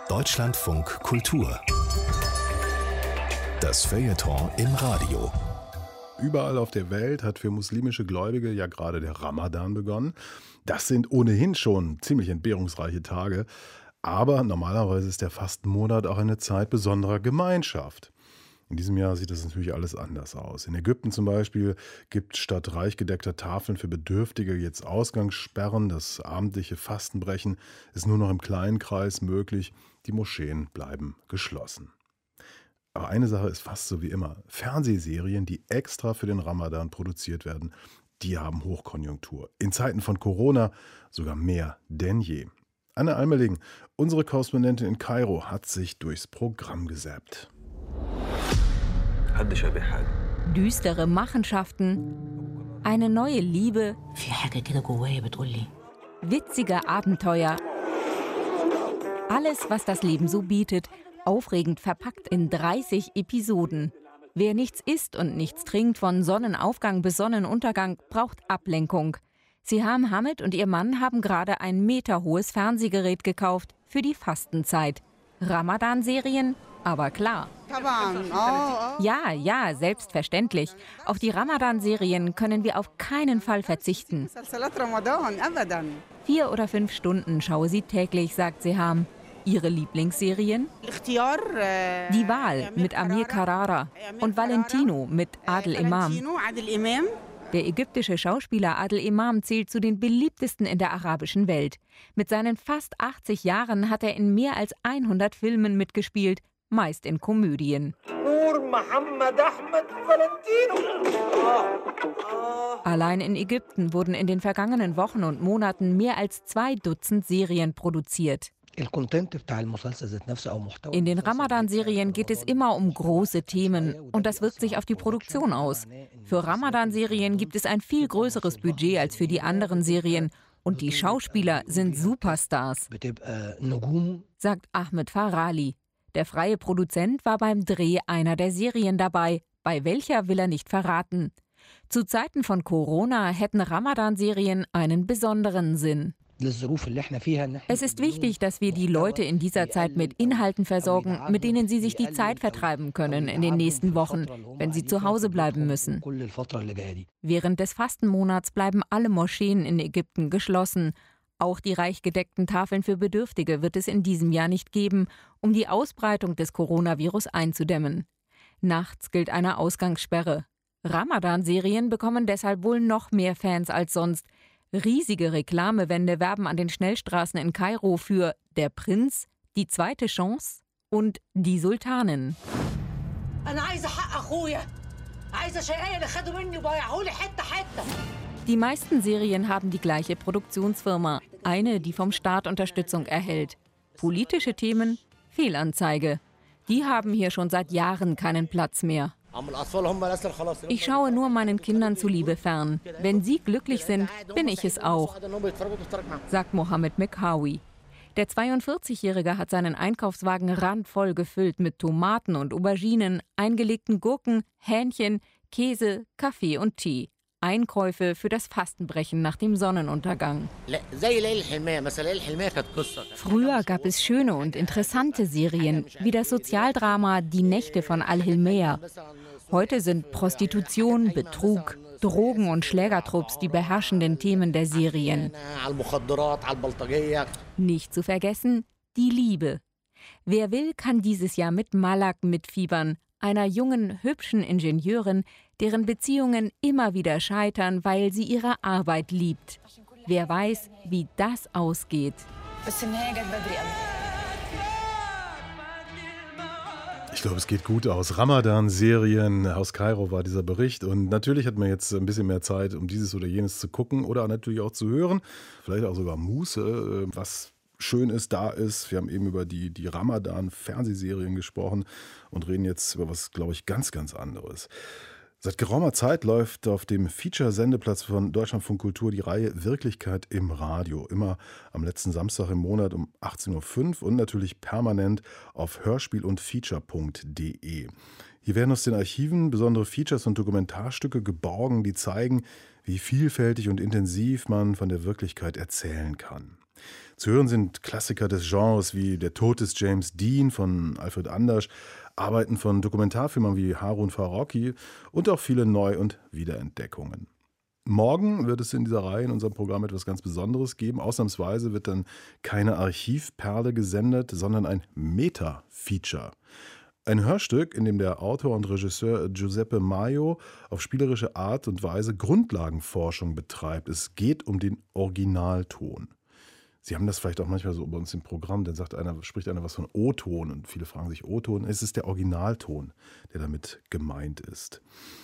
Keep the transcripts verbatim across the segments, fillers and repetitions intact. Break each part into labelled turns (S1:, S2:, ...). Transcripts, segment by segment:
S1: Deutschlandfunk Kultur. Das Feuilleton im Radio.
S2: Überall auf der Welt hat für muslimische Gläubige ja gerade der Ramadan begonnen. Das sind ohnehin schon ziemlich entbehrungsreiche Tage. Aber normalerweise ist der Fastenmonat auch eine Zeit besonderer Gemeinschaft. In diesem Jahr sieht das natürlich alles anders aus. In Ägypten zum Beispiel gibt statt reich gedeckter Tafeln für Bedürftige jetzt Ausgangssperren. Das abendliche Fastenbrechen ist nur noch im kleinen Kreis möglich. Die Moscheen bleiben geschlossen. Aber eine Sache ist fast so wie immer. Fernsehserien, die extra für den Ramadan produziert werden, die haben Hochkonjunktur. In Zeiten von Corona sogar mehr denn je. Anne Almerling, unsere Korrespondentin in Kairo, hat sich durchs Programm gesäppt.
S3: Düstere Machenschaften, eine neue Liebe, witzige Abenteuer. Alles, was das Leben so bietet, aufregend verpackt in dreißig Episoden. Wer nichts isst und nichts trinkt, von Sonnenaufgang bis Sonnenuntergang, braucht Ablenkung. Siham Hamid und ihr Mann haben gerade ein meterhohes Fernsehgerät gekauft für die Fastenzeit. Ramadan-Serien? Aber klar. Ja, ja, selbstverständlich. Auf die Ramadan-Serien können wir auf keinen Fall verzichten. Vier oder fünf Stunden schaue sie täglich, sagt Siham. Ihre Lieblingsserien? Die Wahl mit Amir Carrara und Valentino mit Adel Imam. Der ägyptische Schauspieler Adel Imam zählt zu den beliebtesten in der arabischen Welt. Mit seinen fast achtzig Jahren hat er in mehr als hundert Filmen mitgespielt, meist in Komödien. Allein in Ägypten wurden in den vergangenen Wochen und Monaten mehr als zwei Dutzend Serien produziert. In den Ramadan-Serien geht es immer um große Themen und das wirkt sich auf die Produktion aus. Für Ramadan-Serien gibt es ein viel größeres Budget als für die anderen Serien und die Schauspieler sind Superstars, sagt Ahmed Farali. Der freie Produzent war beim Dreh einer der Serien dabei, bei welcher will er nicht verraten. Zu Zeiten von Corona hätten Ramadan-Serien einen besonderen Sinn. Es ist wichtig, dass wir die Leute in dieser Zeit mit Inhalten versorgen, mit denen sie sich die Zeit vertreiben können in den nächsten Wochen, wenn sie zu Hause bleiben müssen. Während des Fastenmonats bleiben alle Moscheen in Ägypten geschlossen. Auch die reich gedeckten Tafeln für Bedürftige wird es in diesem Jahr nicht geben, um die Ausbreitung des Coronavirus einzudämmen. Nachts gilt eine Ausgangssperre. Ramadan-Serien bekommen deshalb wohl noch mehr Fans als sonst. Riesige Reklamewände werben an den Schnellstraßen in Kairo für Der Prinz, Die zweite Chance und Die Sultanin. Die meisten Serien haben die gleiche Produktionsfirma, eine, die vom Staat Unterstützung erhält. Politische Themen? Fehlanzeige. Die haben hier schon seit Jahren keinen Platz mehr. Ich schaue nur meinen Kindern zuliebe fern. Wenn sie glücklich sind, bin ich es auch, sagt Mohammed Mekhawi. Der zweiundvierzigjährige hat seinen Einkaufswagen randvoll gefüllt mit Tomaten und Auberginen, eingelegten Gurken, Hähnchen, Käse, Kaffee und Tee. Einkäufe für das Fastenbrechen nach dem Sonnenuntergang. Früher gab es schöne und interessante Serien, wie das Sozialdrama Die Nächte von Al-Hilmeya. Heute sind Prostitution, Betrug, Drogen und Schlägertrupps die beherrschenden Themen der Serien. Nicht zu vergessen, die Liebe. Wer will, kann dieses Jahr mit Malak mitfiebern, einer jungen, hübschen Ingenieurin, deren Beziehungen immer wieder scheitern, weil sie ihre Arbeit liebt. Wer weiß, wie das ausgeht.
S2: Ich glaube, es geht gut aus. Ramadan-Serien aus Kairo war dieser Bericht. Und natürlich hat man jetzt ein bisschen mehr Zeit, um dieses oder jenes zu gucken oder natürlich auch zu hören. Vielleicht auch sogar Muße, was schön ist, da ist. Wir haben eben über die, die Ramadan-Fernsehserien gesprochen und reden jetzt über was, glaube ich, ganz, ganz anderes. Seit geraumer Zeit läuft auf dem Feature-Sendeplatz von Deutschlandfunk Kultur die Reihe Wirklichkeit im Radio. Immer am letzten Samstag im Monat um achtzehn Uhr fünf und natürlich permanent auf hörspiel und feature punkt de. Hier werden aus den Archiven besondere Features und Dokumentarstücke geborgen, die zeigen, wie vielfältig und intensiv man von der Wirklichkeit erzählen kann. Zu hören sind Klassiker des Genres wie Der Tod des James Dean von Alfred Andersch, Arbeiten von Dokumentarfilmern wie Harun Farocki und auch viele Neu- und Wiederentdeckungen. Morgen wird es in dieser Reihe in unserem Programm etwas ganz Besonderes geben. Ausnahmsweise wird dann keine Archivperle gesendet, sondern ein Meta-Feature. Ein Hörstück, in dem der Autor und Regisseur Giuseppe Maio auf spielerische Art und Weise Grundlagenforschung betreibt. Es geht um den Originalton. Sie haben das vielleicht auch manchmal so bei uns im Programm, dann sagt einer, spricht einer was von O-Ton und viele fragen sich O-Ton. Es ist der Originalton, der damit gemeint ist.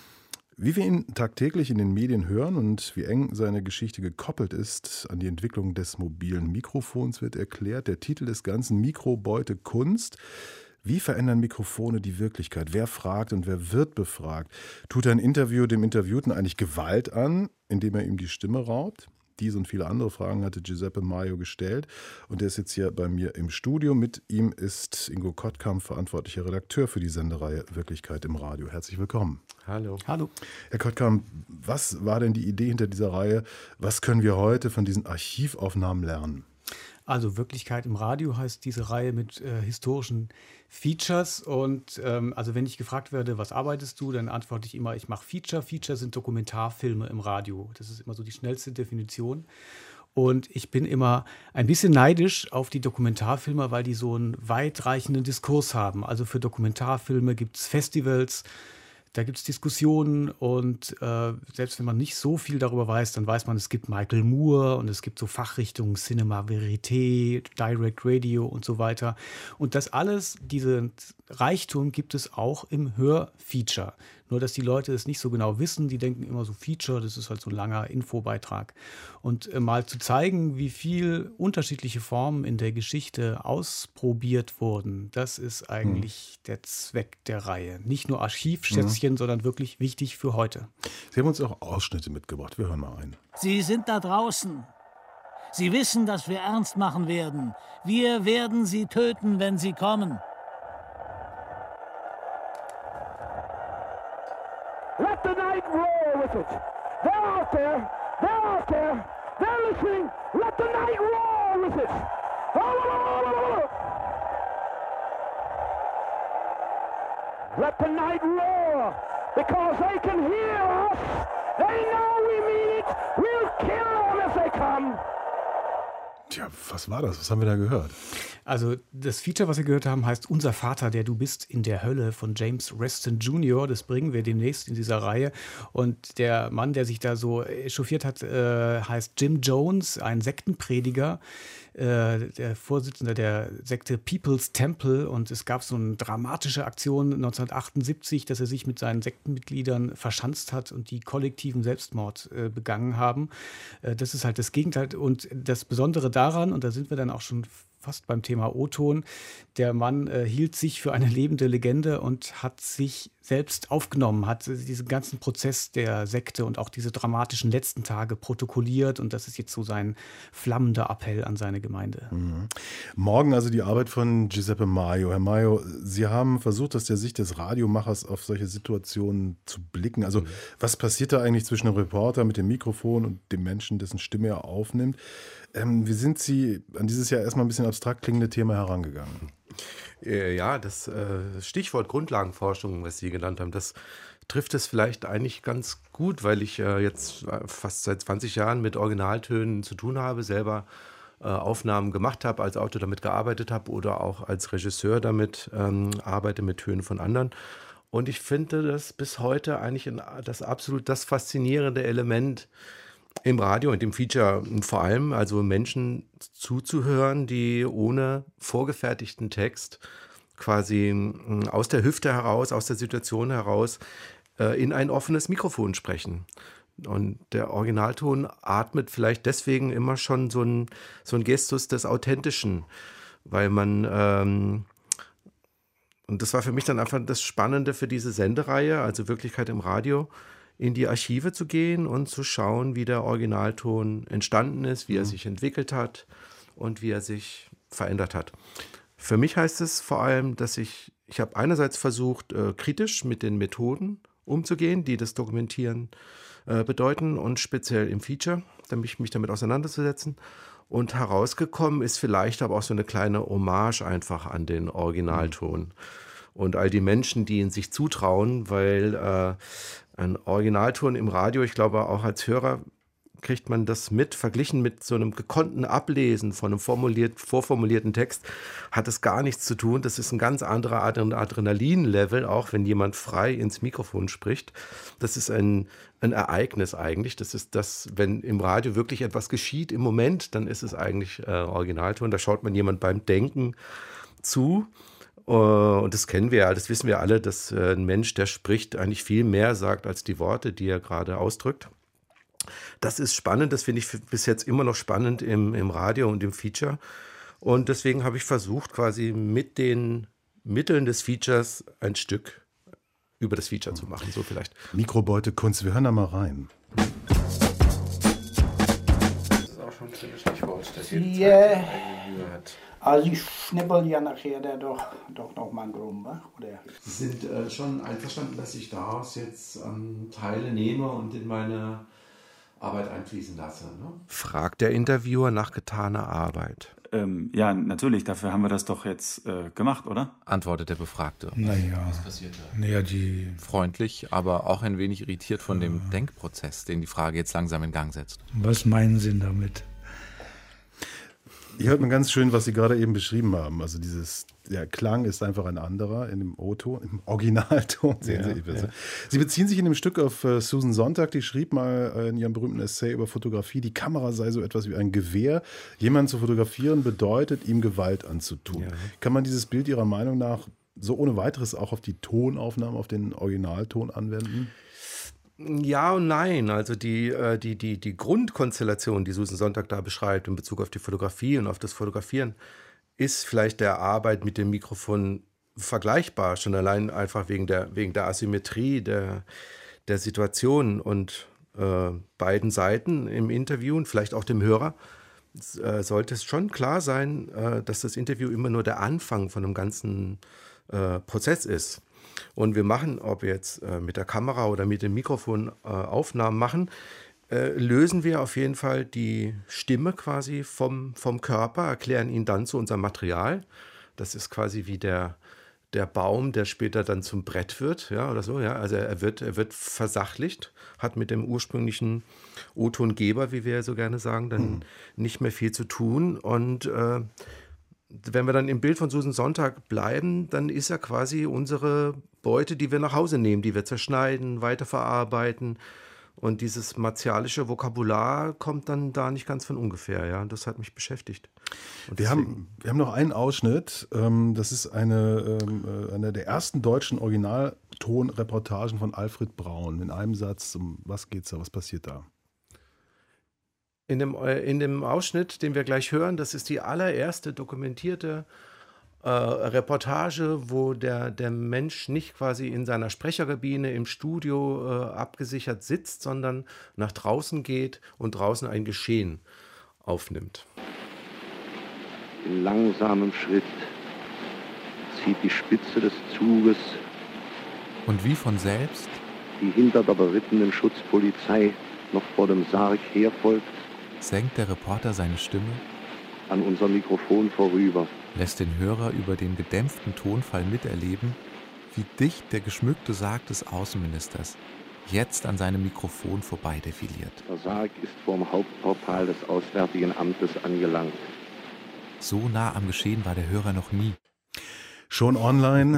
S2: Wie wir ihn tagtäglich in den Medien hören und wie eng seine Geschichte gekoppelt ist an die Entwicklung des mobilen Mikrofons, wird erklärt. Der Titel des Ganzen: Mikrobeute Kunst. Wie verändern Mikrofone die Wirklichkeit? Wer fragt und wer wird befragt? Tut ein Interview dem Interviewten eigentlich Gewalt an, indem er ihm die Stimme raubt? Diese und viele andere Fragen hatte Giuseppe Maio gestellt und er ist jetzt hier bei mir im Studio. Mit ihm ist Ingo Kottkamp, verantwortlicher Redakteur für die Sendereihe Wirklichkeit im Radio. Herzlich willkommen.
S4: Hallo.
S5: Hallo.
S2: Herr Kottkamp, was war denn die Idee hinter dieser Reihe? Was können wir heute von diesen Archivaufnahmen lernen?
S5: Also Wirklichkeit im Radio heißt diese Reihe mit äh, historischen Features. Und ähm, also wenn ich gefragt werde, was arbeitest du, dann antworte ich immer, ich mache Feature. Feature sind Dokumentarfilme im Radio. Das ist immer so die schnellste Definition. Und ich bin immer ein bisschen neidisch auf die Dokumentarfilmer, weil die so einen weitreichenden Diskurs haben. Also für Dokumentarfilme gibt es Festivals, da gibt es Diskussionen und äh, selbst wenn man nicht so viel darüber weiß, dann weiß man, es gibt Michael Moore und es gibt so Fachrichtungen Cinema Verité, Direct Radio und so weiter. Und das alles, diesen Reichtum gibt es auch im Hörfeature. Nur, dass die Leute es nicht so genau wissen, die denken immer so Feature, das ist halt so ein langer Infobeitrag. Und äh, mal zu zeigen, wie viel unterschiedliche Formen in der Geschichte ausprobiert wurden, das ist eigentlich mhm. der Zweck der Reihe. Nicht nur Archivschätzchen, mhm. sondern wirklich wichtig für heute.
S2: Sie haben uns auch Ausschnitte mitgebracht, wir hören mal rein.
S6: Sie sind da draußen. Sie wissen, dass wir ernst machen werden. Wir werden sie töten, wenn sie kommen.
S7: Let the night roar with it. They're out there. They're out there. They're listening. Let the night roar with it. Oh, oh, oh, oh, oh. Let the night roar because they can hear us. They know we mean it. We'll kill them if they come.
S2: Tja, was war das? Was haben wir da gehört?
S5: Also das Feature, was wir gehört haben, heißt Unser Vater, der du bist in der Hölle von James Reston Junior Das bringen wir demnächst in dieser Reihe. Und der Mann, der sich da so echauffiert hat, äh, heißt Jim Jones, ein Sektenprediger, äh, der Vorsitzende der Sekte People's Temple. Und es gab so eine dramatische Aktion neunzehnhundertachtundsiebzig, dass er sich mit seinen Sektenmitgliedern verschanzt hat und die kollektiven Selbstmord äh, begangen haben. Äh, das ist halt das Gegenteil. Und das Besondere daran, und da sind wir dann auch schon fast beim Thema O-Ton. Der Mann äh, hielt sich für eine lebende Legende und hat sich selbst aufgenommen, hat diesen ganzen Prozess der Sekte und auch diese dramatischen letzten Tage protokolliert. Und das ist jetzt so sein flammender Appell an seine Gemeinde.
S2: Mhm. Morgen also die Arbeit von Giuseppe Maio. Herr Maio, Sie haben versucht, aus der Sicht des Radiomachers auf solche Situationen zu blicken. Also mhm. was passiert da eigentlich zwischen dem Reporter mit dem Mikrofon und dem Menschen, dessen Stimme er aufnimmt? Ähm, wie sind Sie an dieses ja erstmal ein bisschen abstrakt klingende Thema herangegangen?
S4: Ja, das äh, Stichwort Grundlagenforschung, was Sie genannt haben, das trifft es vielleicht eigentlich ganz gut, weil ich äh, jetzt fast seit zwanzig Jahren mit Originaltönen zu tun habe, selber äh, Aufnahmen gemacht habe, als Autor damit gearbeitet habe oder auch als Regisseur damit ähm, arbeite mit Tönen von anderen. Und ich finde das bis heute eigentlich in, das absolut das faszinierende Element im Radio und im Feature vor allem, also Menschen zuzuhören, die ohne vorgefertigten Text quasi aus der Hüfte heraus, aus der Situation heraus äh, in ein offenes Mikrofon sprechen. Und der Originalton atmet vielleicht deswegen immer schon so ein, so ein Gestus des Authentischen, weil man, ähm, und das war für mich dann einfach das Spannende für diese Sendereihe, also Wirklichkeit im Radio, in die Archive zu gehen und zu schauen, wie der Originalton entstanden ist, wie er sich entwickelt hat und wie er sich verändert hat. Für mich heißt es vor allem, dass ich, ich habe einerseits versucht, äh, kritisch mit den Methoden umzugehen, die das Dokumentieren äh, bedeuten und speziell im Feature, mich, mich damit auseinanderzusetzen. Und herausgekommen ist vielleicht aber auch so eine kleine Hommage einfach an den Originalton. Und all die Menschen, die ihn sich zutrauen, weil äh, ein Originalton im Radio, ich glaube auch als Hörer kriegt man das mit, verglichen mit so einem gekonnten Ablesen von einem formuliert, vorformulierten Text, hat es gar nichts zu tun. Das ist ein ganz anderer Adrenalin-Level, auch wenn jemand frei ins Mikrofon spricht. Das ist ein, ein Ereignis eigentlich. Das ist das, wenn im Radio wirklich etwas geschieht im Moment, dann ist es eigentlich äh, Originalton. Da schaut man jemand beim Denken zu. Und das kennen wir ja, das wissen wir alle, dass ein Mensch, der spricht, eigentlich viel mehr sagt als die Worte, die er gerade ausdrückt. Das ist spannend, das finde ich bis jetzt immer noch spannend im, im Radio und im Feature. Und deswegen habe ich versucht, quasi mit den Mitteln des Features ein Stück über das Feature zu machen, so vielleicht.
S2: Mikrobeute Kunst, wir hören da mal rein.
S4: Das ist auch schon ein schönes Stichwort, dass jede Zeit
S8: Ja.
S4: eine eigene Mühe hat.
S8: Also ich schnippel ja nachher da doch, doch noch mal rum, wa? Oder?
S9: Sie sind äh, schon einverstanden, dass ich daraus jetzt ähm, Teile nehme und in meine Arbeit einfließen lasse, ne?
S4: Fragt der Interviewer nach getaner Arbeit.
S10: Ähm, ja, natürlich, dafür haben wir das doch jetzt äh, gemacht, oder?
S11: Antwortet der Befragte.
S12: Naja,
S9: Was passiert da?
S12: naja, die.
S11: Freundlich, aber auch ein wenig irritiert von dem Denkprozess, den die Frage jetzt langsam in Gang setzt.
S12: Was meinen Sie damit?
S2: Hier hört man ganz schön, was Sie gerade eben beschrieben haben. Also dieses, der Klang ist einfach ein anderer in dem O-Ton, im Originalton. Sehen
S4: Ja,
S2: Sie,
S4: ja.
S2: Sie beziehen sich in dem Stück auf äh, Susan Sontag, die schrieb mal äh, in ihrem berühmten Essay über Fotografie, die Kamera sei so etwas wie ein Gewehr. Jemanden zu fotografieren bedeutet, ihm Gewalt anzutun.
S4: Ja.
S2: Kann man dieses Bild Ihrer Meinung nach so ohne weiteres auch auf die Tonaufnahmen, auf den Originalton anwenden?
S4: Ja und nein. Also die, äh, die, die, die Grundkonstellation, die Susan Sontag da beschreibt in Bezug auf die Fotografie und auf das Fotografieren, ist vielleicht der Arbeit mit dem Mikrofon vergleichbar. Schon allein einfach wegen der, wegen der Asymmetrie der, der Situation und äh, beiden Seiten im Interview und vielleicht auch dem Hörer äh, sollte es schon klar sein, äh, dass das Interview immer nur der Anfang von einem ganzen äh, Prozess ist. Und wir machen, ob wir jetzt äh, mit der Kamera oder mit dem Mikrofon äh, Aufnahmen machen, äh, lösen wir auf jeden Fall die Stimme quasi vom, vom Körper, erklären ihn dann zu unserem Material. Das ist quasi wie der, der Baum, der später dann zum Brett wird, ja, oder so. Ja. Also er wird, er wird versachlicht, hat mit dem ursprünglichen O-Tongeber, wie wir ja so gerne sagen, dann mhm. nicht mehr viel zu tun. Und äh, wenn wir dann im Bild von Susan Sontag bleiben, dann ist er quasi unsere Beute, die wir nach Hause nehmen, die wir zerschneiden, weiterverarbeiten. Und dieses martialische Vokabular kommt dann da nicht ganz von ungefähr. Ja? Das hat mich beschäftigt. Und
S2: Wir haben, wir haben noch einen Ausschnitt. ähm, Das ist eine, ähm, äh, eine der ersten deutschen Originaltonreportagen von Alfred Braun. In einem Satz, um was geht's da, was passiert da?
S4: In dem, äh, in dem Ausschnitt, den wir gleich hören, das ist die allererste dokumentierte äh, Reportage, wo der, der Mensch nicht quasi in seiner Sprecherkabine im Studio äh, abgesichert sitzt, sondern nach draußen geht und draußen ein Geschehen aufnimmt.
S13: In langsamem Schritt zieht die Spitze des Zuges,
S11: Und wie von selbst
S13: die hinter der berittenen Schutzpolizei noch vor dem Sarg herfolgt,
S11: senkt der Reporter seine Stimme,
S13: an unser Mikrofon vorüber.
S11: lässt den Hörer über den gedämpften Tonfall miterleben, wie dicht der geschmückte Sarg des Außenministers jetzt an seinem Mikrofon vorbei defiliert.
S13: Der Sarg ist vorm Hauptportal des Auswärtigen Amtes angelangt.
S11: So nah am Geschehen war der Hörer noch nie.
S2: Schon online,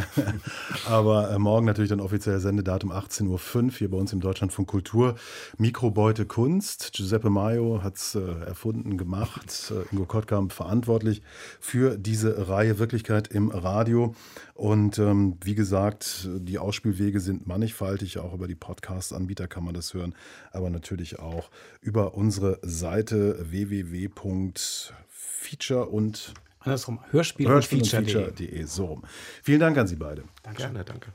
S2: aber äh, morgen natürlich dann offiziell Sendedatum achtzehn Uhr fünf hier bei uns im Deutschlandfunk Kultur. Mikrobeute Kunst. Giuseppe Maio hat es äh, erfunden, gemacht. Äh, Ingo Kottkamp verantwortlich für diese Reihe Wirklichkeit im Radio. Und ähm, wie gesagt, die Ausspielwege sind mannigfaltig. Auch über die Podcast-Anbieter kann man das hören. Aber natürlich auch über unsere Seite w w w punkt feature und
S5: Andersrum, Hörspiel,
S2: Hörspiel
S5: und
S2: und
S5: Feature.
S2: Feature.de. So rum. Vielen Dank an Sie beide.
S5: Danke.
S4: Gerne, danke.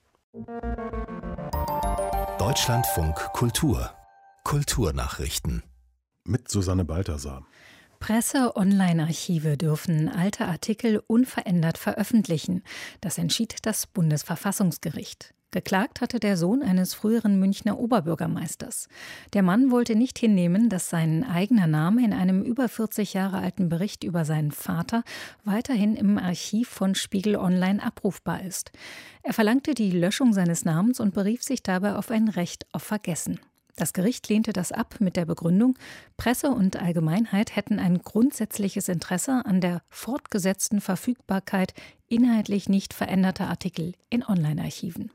S1: Deutschlandfunk Kultur. Kulturnachrichten.
S2: Mit Susanne Balthasar.
S14: Presse-Online-Archive dürfen alte Artikel unverändert veröffentlichen. Das entschied das Bundesverfassungsgericht. Geklagt hatte der Sohn eines früheren Münchner Oberbürgermeisters. Der Mann wollte nicht hinnehmen, dass sein eigener Name in einem über vierzig Jahre alten Bericht über seinen Vater weiterhin im Archiv von Spiegel Online abrufbar ist. Er verlangte die Löschung seines Namens und berief sich dabei auf ein Recht auf Vergessen. Das Gericht lehnte das ab mit der Begründung, Presse und Allgemeinheit hätten ein grundsätzliches Interesse an der fortgesetzten Verfügbarkeit inhaltlich nicht veränderter Artikel in Online-Archiven.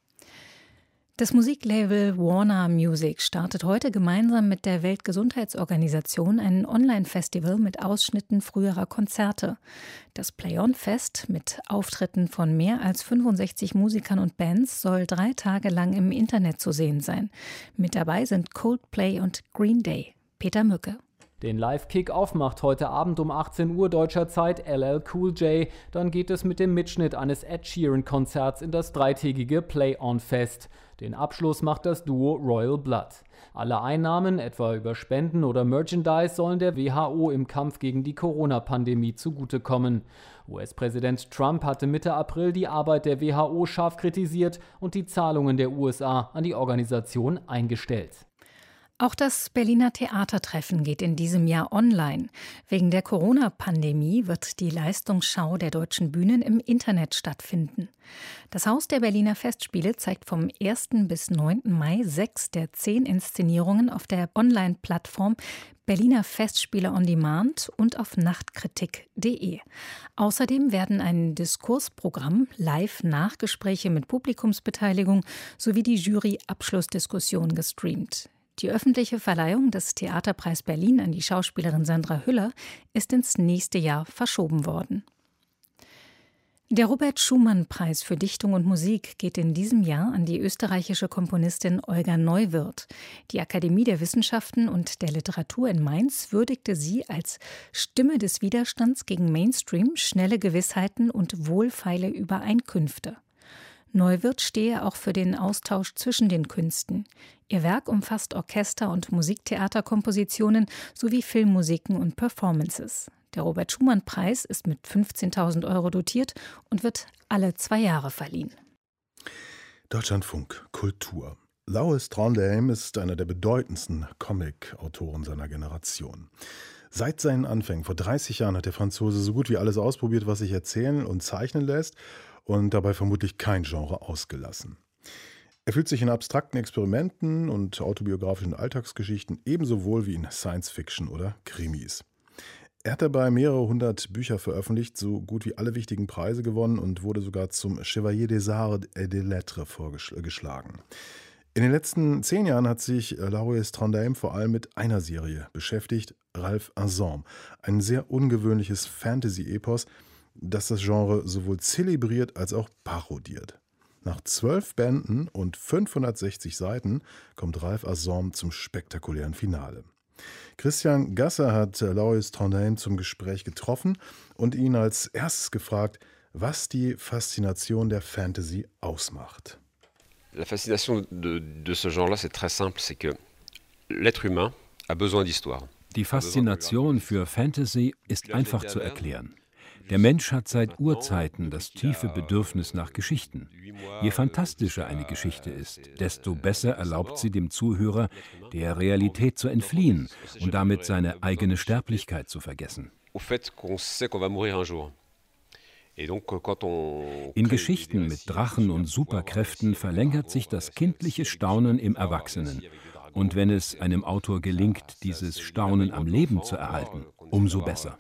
S14: Das Musiklabel Warner Music startet heute gemeinsam mit der Weltgesundheitsorganisation ein Online-Festival mit Ausschnitten früherer Konzerte. Das Play-On-Fest mit Auftritten von mehr als fünfundsechzig Musikern und Bands soll drei Tage lang im Internet zu sehen sein. Mit dabei sind Coldplay und Green Day. Peter Mücke.
S15: Den Live-Kick-Off macht heute Abend um achtzehn Uhr deutscher Zeit L L Cool J. Dann geht es mit dem Mitschnitt eines Ed Sheeran-Konzerts in das dreitägige Play-On-Fest. Den Abschluss macht das Duo Royal Blood. Alle Einnahmen, etwa über Spenden oder Merchandise, sollen der W H O im Kampf gegen die Corona-Pandemie zugutekommen. U S-Präsident Trump hatte Mitte April die Arbeit der W H O scharf kritisiert und die Zahlungen der U S A an die Organisation eingestellt.
S14: Auch das Berliner Theatertreffen geht in diesem Jahr online. Wegen der Corona-Pandemie wird die Leistungsschau der deutschen Bühnen im Internet stattfinden. Das Haus der Berliner Festspiele zeigt vom ersten bis neunten Mai sechs der zehn Inszenierungen auf der Online-Plattform Berliner Festspiele on Demand und auf nachtkritik punkt de. Außerdem werden ein Diskursprogramm, Live-Nachgespräche mit Publikumsbeteiligung sowie die Jury-Abschlussdiskussion gestreamt. Die öffentliche Verleihung des Theaterpreis Berlin an die Schauspielerin Sandra Hüller ist ins nächste Jahr verschoben worden. Der Robert-Schumann-Preis für Dichtung und Musik geht in diesem Jahr an die österreichische Komponistin Olga Neuwirth. Die Akademie der Wissenschaften und der Literatur in Mainz würdigte sie als Stimme des Widerstands gegen Mainstream, schnelle Gewissheiten und wohlfeile Übereinkünfte. Neuwirth stehe auch für den Austausch zwischen den Künsten. Ihr Werk umfasst Orchester- und Musiktheaterkompositionen sowie Filmmusiken und Performances. Der Robert-Schumann-Preis ist mit fünfzehntausend Euro dotiert und wird alle zwei Jahre verliehen.
S2: Deutschlandfunk Kultur. Laues Trondheim ist einer der bedeutendsten Comic-Autoren seiner Generation. Seit seinen Anfängen vor dreißig Jahren hat der Franzose so gut wie alles ausprobiert, was sich erzählen und zeichnen lässt, und dabei vermutlich kein Genre ausgelassen. Er fühlt sich in abstrakten Experimenten und autobiografischen Alltagsgeschichten ebenso wohl wie in Science-Fiction oder Krimis. Er hat dabei mehrere hundert Bücher veröffentlicht, so gut wie alle wichtigen Preise gewonnen und wurde sogar zum Chevalier des Arts et des Lettres vorgeschlagen. In den letzten zehn Jahren hat sich Laues Trondheim vor allem mit einer Serie beschäftigt, Ralph Azam, ein sehr ungewöhnliches Fantasy-Epos, das das Genre sowohl zelebriert als auch parodiert. Nach zwölf Bänden und fünfhundertsechzig Seiten kommt Ralph Azam zum spektakulären Finale. Christian Gasser hat Laues Trondheim zum Gespräch getroffen und ihn als erstes gefragt, was die Faszination der Fantasy ausmacht.
S16: La fascination de, de ce genre-là, c'est très simple, c'est que l'être humain a besoin d'histoire.
S17: Die Faszination für Fantasy ist einfach zu erklären. Der Mensch hat seit Urzeiten das tiefe Bedürfnis nach Geschichten. Je fantastischer eine Geschichte ist, desto besser erlaubt sie dem Zuhörer, der Realität zu entfliehen und damit seine eigene Sterblichkeit zu vergessen. In Geschichten mit Drachen und Superkräften verlängert sich das kindliche Staunen im Erwachsenen. Und wenn es einem Autor gelingt, dieses Staunen am Leben zu erhalten, umso besser.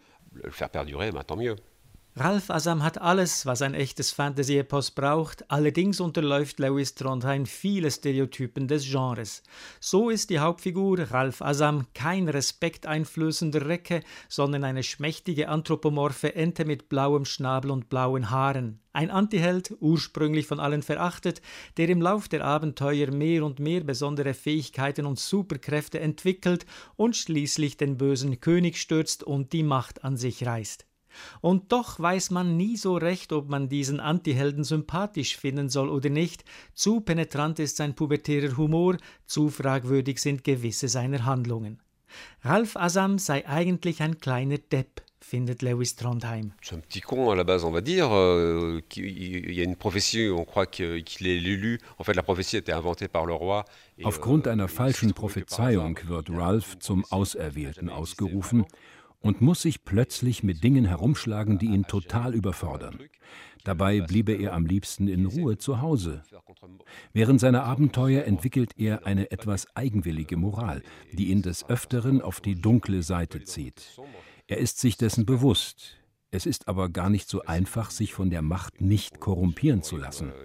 S18: Ralph Azam hat alles, was ein echtes Fantasy-Epos braucht, allerdings unterläuft Laues Trondheim viele Stereotypen des Genres. So ist die Hauptfigur Ralph Azam kein respekteinflößender Recke, sondern eine schmächtige anthropomorphe Ente mit blauem Schnabel und blauen Haaren. Ein Antiheld, ursprünglich von allen verachtet, der im Lauf der Abenteuer mehr und mehr besondere Fähigkeiten und Superkräfte entwickelt und schließlich den bösen König stürzt und die Macht an sich reißt. Und doch weiß man nie so recht, ob man diesen Antihelden sympathisch finden soll oder nicht. Zu penetrant ist sein pubertärer Humor, zu fragwürdig sind gewisse seiner Handlungen. Ralph Azam sei eigentlich ein kleiner Depp, findet Lewis Trondheim.
S16: C'est un petit con à la base, on va dire. Euh, il y a une prophétie, on croit qu'il est l'élu. En fait, la prophétie était inventée par le roi.
S17: Aufgrund einer falschen Prophezeiung wird Ralph zum Auserwählten ausgerufen und muss sich plötzlich mit Dingen herumschlagen, die ihn total überfordern. Dabei bliebe er am liebsten in Ruhe zu Hause. Während seiner Abenteuer entwickelt er eine etwas eigenwillige Moral, die ihn des Öfteren auf die dunkle Seite zieht. Er ist sich dessen bewusst. Es ist aber gar nicht so einfach, sich von der Macht nicht korrumpieren zu lassen.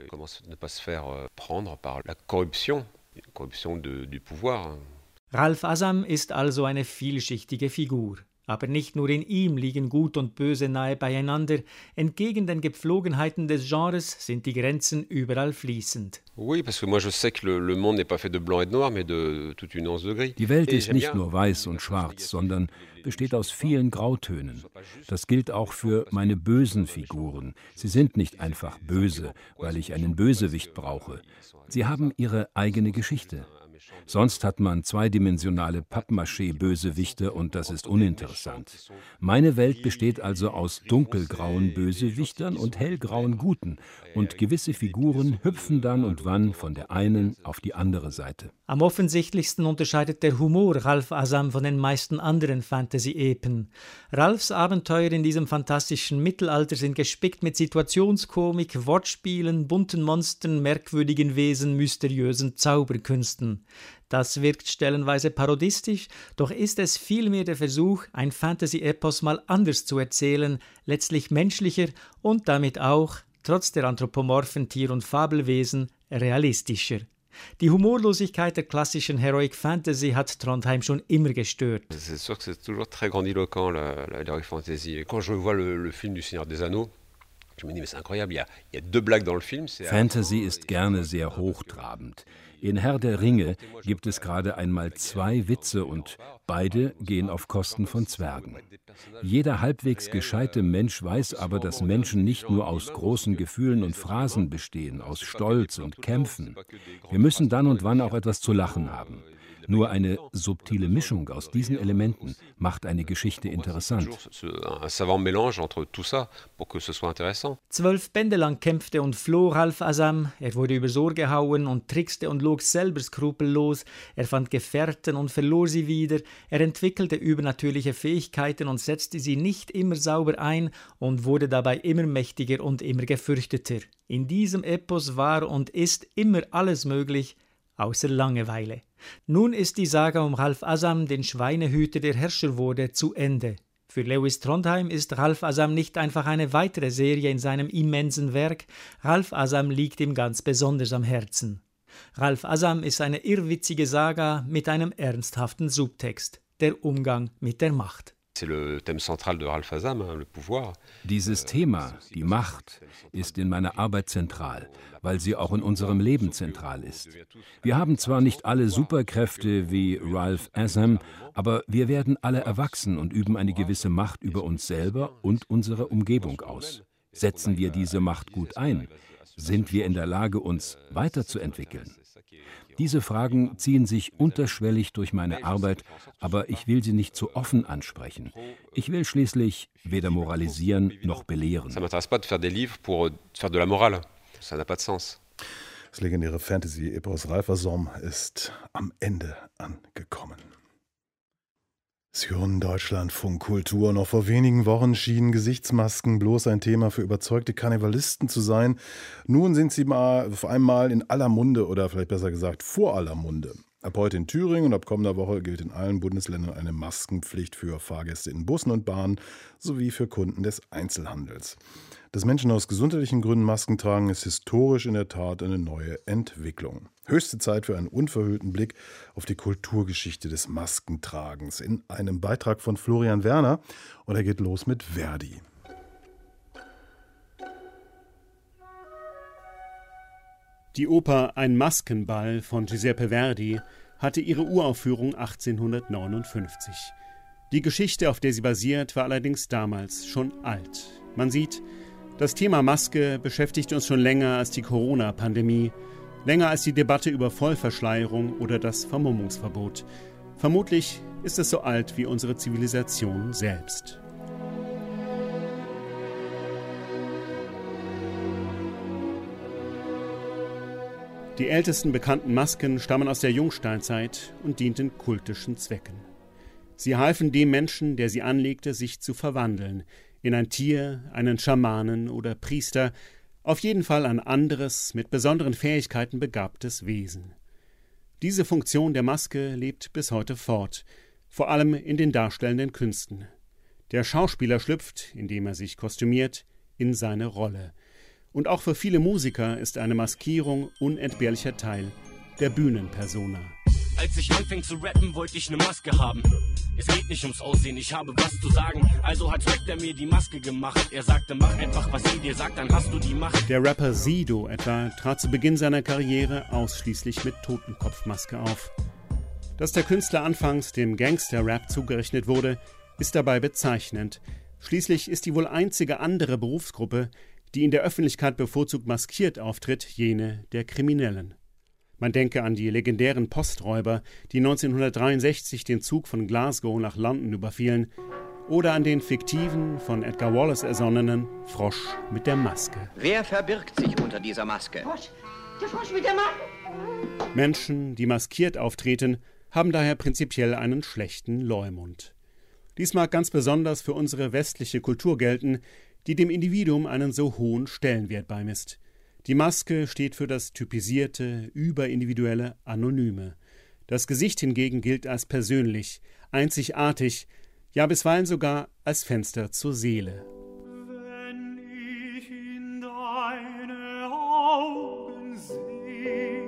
S18: Ralph Asam ist also eine vielschichtige Figur. Aber nicht nur in ihm liegen Gut und Böse nahe beieinander. Entgegen den Gepflogenheiten des Genres sind die Grenzen überall fließend.
S16: Die
S17: Welt ist nicht nur weiß und schwarz, sondern besteht aus vielen Grautönen. Das gilt auch für meine bösen Figuren. Sie sind nicht einfach böse, weil ich einen Bösewicht brauche. Sie haben ihre eigene Geschichte. Sonst hat man zweidimensionale Pappmaché-Bösewichte und das ist uninteressant. Meine Welt besteht also aus dunkelgrauen Bösewichtern und hellgrauen Guten und gewisse Figuren hüpfen dann und wann von der einen auf die andere Seite.
S18: Am offensichtlichsten unterscheidet der Humor Ralph Asam von den meisten anderen Fantasy-Epen. Ralphs Abenteuer in diesem fantastischen Mittelalter sind gespickt mit Situationskomik, Wortspielen, bunten Monstern, merkwürdigen Wesen, mysteriösen Zauberkünsten. Das wirkt stellenweise parodistisch, doch ist es vielmehr der Versuch, ein Fantasy-Epos mal anders zu erzählen, letztlich menschlicher und damit auch, trotz der anthropomorphen Tier- und Fabelwesen, realistischer. Die Humorlosigkeit der klassischen Heroic Fantasy hat Trondheim schon immer gestört.
S16: C'est sûr que c'est toujours très grandiloquent, la, la Heroic Fantasy. Quand je vois le, le film du Seigneur des Anneaux, je me dis, mais c'est incroyable, il y a, il y a deux blagues dans le film.
S17: Fantasy ist gerne sehr hochtrabend. In Herr der Ringe gibt es gerade einmal zwei Witze und beide gehen auf Kosten von Zwergen. Jeder halbwegs gescheite Mensch weiß aber, dass Menschen nicht nur aus großen Gefühlen und Phrasen bestehen, aus Stolz und Kämpfen. Wir müssen dann und wann auch etwas zu lachen haben. Nur eine subtile Mischung aus diesen Elementen macht eine Geschichte interessant.
S18: Zwölf Bände lang kämpfte und floh Ralph Asam. Er wurde übers Ohr gehauen und trickste und log selber skrupellos. Er fand Gefährten und verlor sie wieder. Er entwickelte übernatürliche Fähigkeiten und setzte sie nicht immer sauber ein und wurde dabei immer mächtiger und immer gefürchteter. In diesem Epos war und ist immer alles möglich, außer Langeweile. Nun ist die Saga um Ralph Asam, den Schweinehüter, der Herrscher wurde, zu Ende. Für Lewis Trondheim ist Ralph Asam nicht einfach eine weitere Serie in seinem immensen Werk. Ralph Asam liegt ihm ganz besonders am Herzen. Ralph Asam ist eine irrwitzige Saga mit einem ernsthaften Subtext: der Umgang mit der Macht.
S17: Dieses Thema, die Macht, ist in meiner Arbeit zentral, weil sie auch in unserem Leben zentral ist. Wir haben zwar nicht alle Superkräfte wie Ralph Asam, aber wir werden alle erwachsen und üben eine gewisse Macht über uns selber und unsere Umgebung aus. Setzen wir diese Macht gut ein? Sind wir in der Lage, uns weiterzuentwickeln? Diese Fragen ziehen sich unterschwellig durch meine Arbeit, aber ich will sie nicht zu offen ansprechen. Ich will schließlich weder moralisieren noch belehren.
S2: Das legendäre Fantasy-Epos Ralph Asam ist am Ende angekommen. Sie hören Deutschlandfunk Kultur. Noch vor wenigen Wochen schienen Gesichtsmasken bloß ein Thema für überzeugte Karnevalisten zu sein. Nun sind sie mal auf einmal in aller Munde oder vielleicht besser gesagt vor aller Munde. Ab heute in Thüringen und ab kommender Woche gilt in allen Bundesländern eine Maskenpflicht für Fahrgäste in Bussen und Bahnen sowie für Kunden des Einzelhandels. Dass Menschen aus gesundheitlichen Gründen Masken tragen, ist historisch in der Tat eine neue Entwicklung. Höchste Zeit für einen unverhüllten Blick auf die Kulturgeschichte des Maskentragens in einem Beitrag von Florian Werner. Und er geht los mit Verdi.
S19: Die Oper Ein Maskenball von Giuseppe Verdi hatte ihre Uraufführung achtzehnhundertneunundfünfzig. Die Geschichte, auf der sie basiert, war allerdings damals schon alt. Man sieht, das Thema Maske beschäftigt uns schon länger als die Corona-Pandemie, länger als die Debatte über Vollverschleierung oder das Vermummungsverbot. Vermutlich ist es so alt wie unsere Zivilisation selbst. Die ältesten bekannten Masken stammen aus der Jungsteinzeit und dienten kultischen Zwecken. Sie halfen dem Menschen, der sie anlegte, sich zu verwandeln in ein Tier, einen Schamanen oder Priester, auf jeden Fall ein anderes, mit besonderen Fähigkeiten begabtes Wesen. Diese Funktion der Maske lebt bis heute fort, vor allem in den darstellenden Künsten. Der Schauspieler schlüpft, indem er sich kostümiert, in seine Rolle. Und auch für viele Musiker ist eine Maskierung unentbehrlicher Teil der Bühnenpersona.
S20: Als ich anfing zu rappen, wollte ich eine Maske haben. Es geht nicht ums Aussehen, ich habe was zu sagen. Also hat Spectre mir die Maske gemacht. Er sagte, mach einfach, was sie dir sagt, dann hast du die Macht.
S19: Der Rapper Sido etwa trat zu Beginn seiner Karriere ausschließlich mit Totenkopfmaske auf. Dass der Künstler anfangs dem Gangster-Rap zugerechnet wurde, ist dabei bezeichnend. Schließlich ist die wohl einzige andere Berufsgruppe, die in der Öffentlichkeit bevorzugt maskiert auftritt, jene der Kriminellen. Man denke an die legendären Posträuber, die neunzehnhundertdreiundsechzig den Zug von Glasgow nach London überfielen, oder an den fiktiven, von Edgar Wallace ersonnenen Frosch mit der Maske.
S21: Wer verbirgt sich unter dieser Maske? Frosch, der Frosch mit der Maske!
S19: Menschen, die maskiert auftreten, haben daher prinzipiell einen schlechten Leumund. Dies mag ganz besonders für unsere westliche Kultur gelten, die dem Individuum einen so hohen Stellenwert beimisst. Die Maske steht für das typisierte, überindividuelle, Anonyme. Das Gesicht hingegen gilt als persönlich, einzigartig, ja bisweilen sogar als Fenster zur Seele.
S22: Wenn ich in deine Augen seh,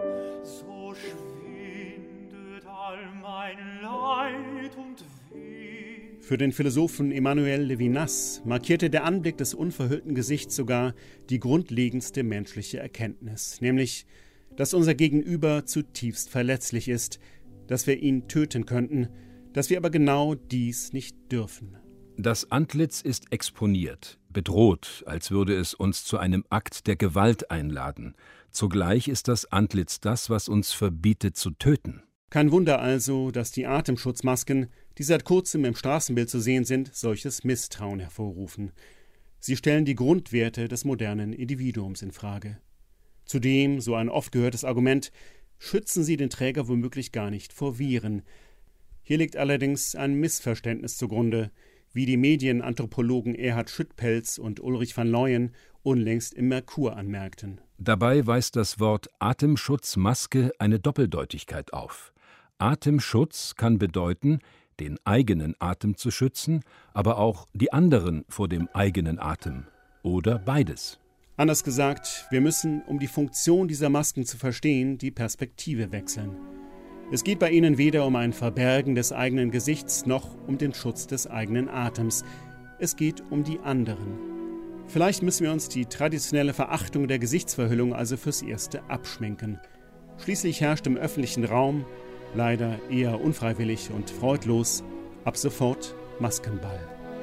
S22: so schwindet all mein Leid und Weh.
S19: Für den Philosophen Emmanuel Levinas markierte der Anblick des unverhüllten Gesichts sogar die grundlegendste menschliche Erkenntnis, nämlich, dass unser Gegenüber zutiefst verletzlich ist, dass wir ihn töten könnten, dass wir aber genau dies nicht dürfen.
S17: Das Antlitz ist exponiert, bedroht, als würde es uns zu einem Akt der Gewalt einladen. Zugleich ist das Antlitz das, was uns verbietet zu töten.
S19: Kein Wunder also, dass die Atemschutzmasken, die seit kurzem im Straßenbild zu sehen sind, solches Misstrauen hervorrufen. Sie stellen die Grundwerte des modernen Individuums in Frage. Zudem, so ein oft gehörtes Argument, schützen sie den Träger womöglich gar nicht vor Viren. Hier liegt allerdings ein Missverständnis zugrunde, wie die Medienanthropologen Erhard Schüttpelz und Ulrich van Leyen unlängst im Merkur anmerkten.
S17: Dabei weist das Wort Atemschutzmaske eine Doppeldeutigkeit auf. Atemschutz kann bedeuten, den eigenen Atem zu schützen, aber auch die anderen vor dem eigenen Atem. Oder beides.
S19: Anders gesagt, wir müssen, um die Funktion dieser Masken zu verstehen, die Perspektive wechseln. Es geht bei ihnen weder um ein Verbergen des eigenen Gesichts noch um den Schutz des eigenen Atems. Es geht um die anderen. Vielleicht müssen wir uns die traditionelle Verachtung der Gesichtsverhüllung also fürs Erste abschminken. Schließlich herrscht im öffentlichen Raum, leider eher unfreiwillig und freudlos, ab sofort Maskenball.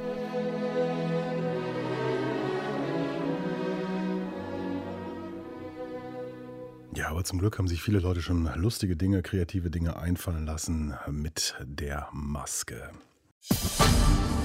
S2: Ja, aber zum Glück haben sich viele Leute schon lustige Dinge, kreative Dinge einfallen lassen mit der Maske.